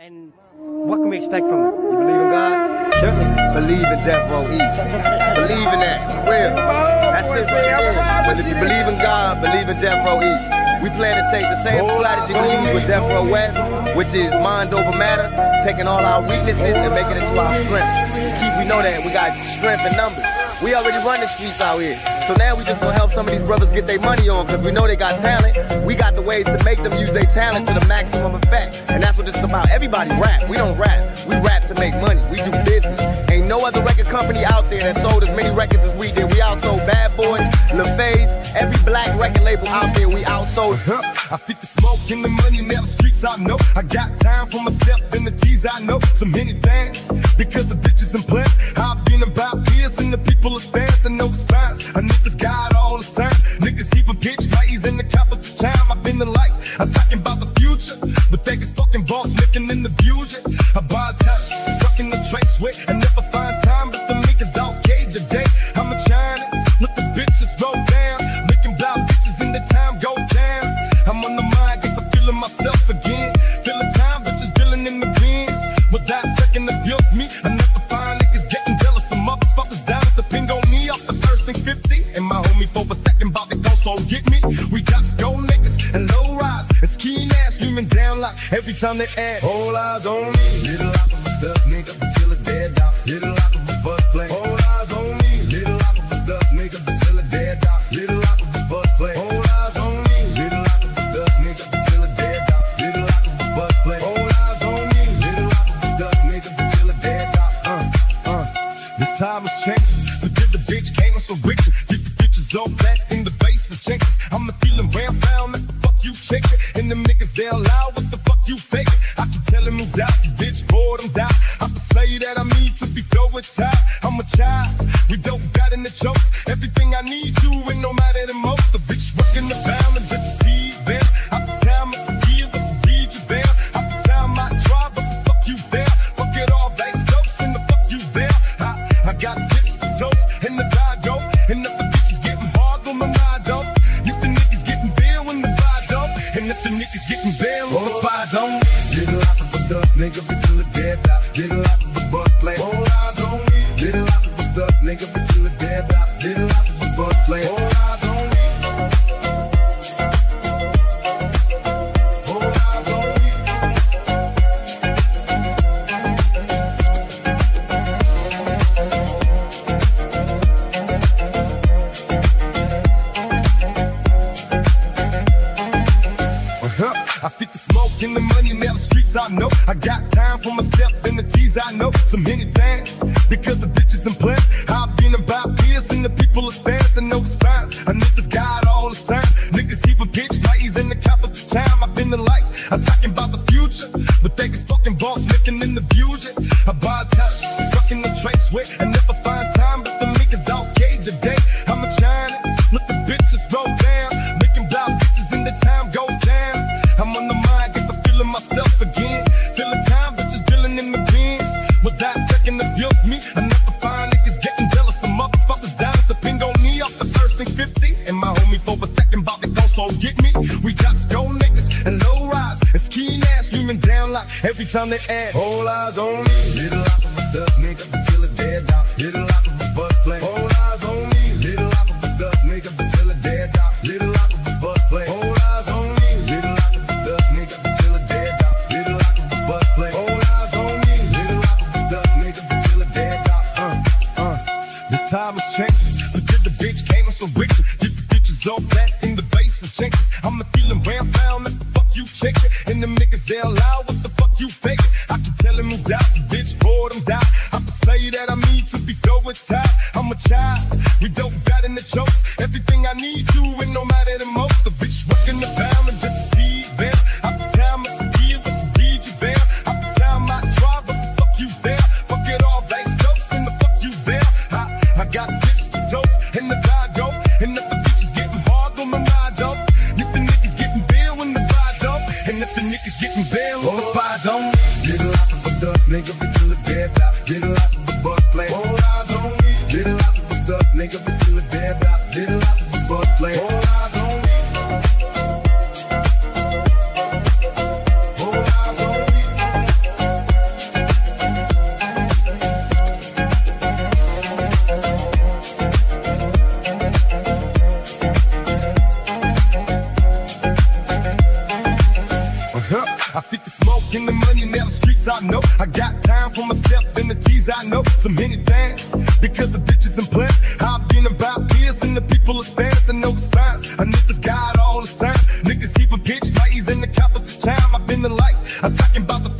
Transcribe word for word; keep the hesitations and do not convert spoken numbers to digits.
And what can we expect from it? You believe in God? Certainly. Believe in Death Row East. Believe in that. For real. That's it. But if you believe in God, believe in Death Row East. We plan to take the same strategy we use with Death Row West, which is mind over matter, taking all our weaknesses and making it into our strengths. Keep, we know that we got strength in numbers. We already run the streets out here. So now we just gonna help some of these brothers get their money on, because we know they got talent. We got the ways to make them use their talent to the maximum effect. And that's what this is about. Everybody rap. We don't rap. We rap to make money. We do business. Ain't no other record company out there that sold as many records as we did. We outsold Bad Boy, LaFaze, every black record label out there, we outsold. I fit the smoke in the money, now the streets I know. I got time for my step and the T's I know. So many things, because of bitches and plants. I've been about years and the people are stance and those fines. I niggas got all the time. Niggas even pitch plays in the capital time. I've been the life, I'm talking about the future. But they is fucking boss looking in the future. I buy time, trucking the trace way. I never find time, but the niggas all cage a day. I'm a China, let the bitches roll down. Making blout bitches in the time go down. I'm on the mind, guess I'm feeling myself again. Feeling time, bitches feeling in the bins. Without checking the guilt me, I never find niggas getting jealous. Some motherfuckers down at the ping on me off the first thing fifty. And my homie for a second about to go, so get me. We got skull niggas and low rise. It's keen ass screaming down like every time they add. All eyes on me. Little out of a dust nigga until a dead dog. Little out of a bus play. All eyes on me. Little out of a dust nigga until a dead dog. Little out of a bus play. All eyes on me. Little out of a dust nigga until a dead dog. Little out of a bus play. All eyes on me. Little out of a dust nigga until a dead dog. Uh, uh. This time has changed. Forget the bitch came, I'm so rich. Get the bitches all back in the face of changes. I'm the feeling round round, what the fuck you checking? And them niggas they loud, what the fuck you faking? I can tell him who doubt, the bitch bored him down. I can say that I need to be flowing tight. I'm a child, we don't got in the jokes. Everything I need you, and no matter the most. The bitch working the bound and just see them. I can tell me some give us some read you there. I can tell my drive, but the fuck you there. Fuck it all, blaze dopes, and the fuck you there. I, I got bitch to dopes, and the guy go. And if the bitches getting hard on my mind, dope. If the niggas getting bail when the ride dope. And if the niggas getting bail when the ride don't. Little out of a dust, nigga, until the dead out. Little out of a bus play. All eyes on me. Little out of a dust, nigga, until the dead out. Little out of a bus play. All eyes on me. All eyes on me. I fit the smoke in the money, now the streets I know. I got time for my step and the T's I know. So many things, because of bitches and plants. I've been about years and the people are stance and those fines. I niggas got all the time. Niggas even pitch plays in the capital time. I've been the life, I'm talking about the future. But they is fucking boss looking in the future. I buy time, trucking the trace way. I never find time, but the niggas all cage a day. I'm a China, let the bitches roll down. Making blout bitches in the time go down. I'm on the mind, guess I'm feeling myself again. Feeling time, bitches feeling in the bins. Without checking the guilt me, I never find niggas getting jealous. Some motherfuckers down at the ping on me off the first thing fifty. And my homie for a second about to go, so get me. We got skull niggas and low rise. It's keen ass screaming down like every time they add. All eyes on me. Little out of a dust nigga until a dead dog. Little out of a bus play. All eyes on me. Little out of a dust nigga until a dead dog. Little out of a bus play. All eyes on me. Little out of a dust nigga until a dead dog. Little out of a bus play. All eyes on me. Little out of a dust nigga until a dead dog. Uh, uh. This time has changed. Forget the bitch came, I'm so rich. Get the bitches all back in the face of changes. I'm the feeling round round, what the fuck you checking? And them niggas they loud, what the fuck you faking? I can tell him who doubt, the bitch bored him down. I can say that I need to be flowing tight. I'm a child, we don't got in the jokes. Everything I need you, and no matter the most. The bitch working the bound and just see them. I can tell me some give us some read you there. I can tell my drive, but the fuck you there. Fuck it all, blaze dopes, and the fuck you there. I, I got bitch to dopes, and the guy go. And if the bitch is getting hard on my mind, dope. If the niggas getting bail when the ride dope. And if the niggas getting bail when the ride don't. Little out of a dust, nigga, until the dead out. Little out of a bus play. All eyes on me. Little out of a dust, nigga, until the dead out. Little out of a bus play. All eyes on me. All eyes on me. I fit the smoke and the money, now the streets I know. I got time for my step and the T's I know. So many thanks, because the bitches and plans. I've been about this and the people are stands and those fines. A niggas got all this time. Niggas even pitch ladies in the capital time. I've been the life. I'm talking about the